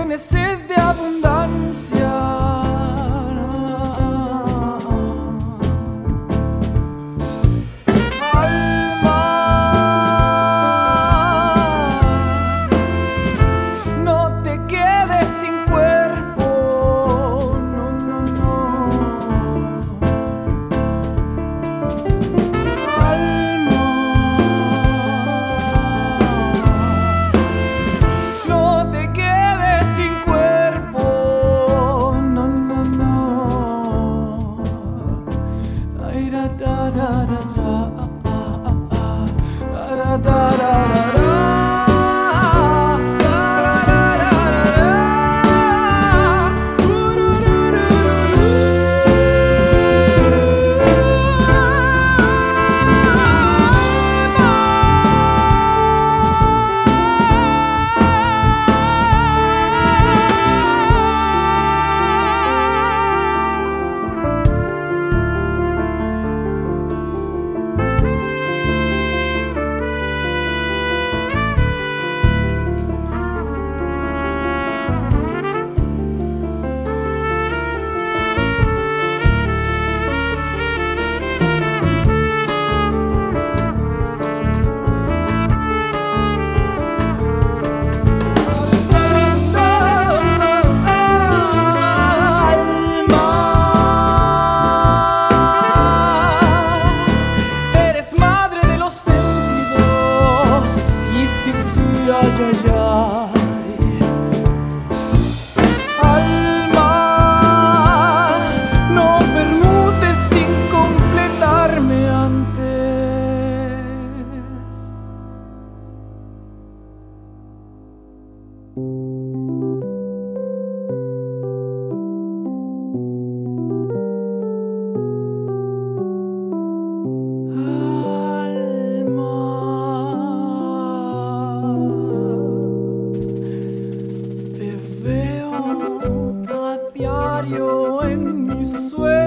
tiene sed de abundancia. Alma, no te quedes sin cuerpo, no, no, no. Alma, no te quedes sin cuerpo, no, no, no. Ay, da, da, da, da, da, da, da, da, da. Ay, ay, ay. Alma, no permutes sin completarme antes. En mis sueños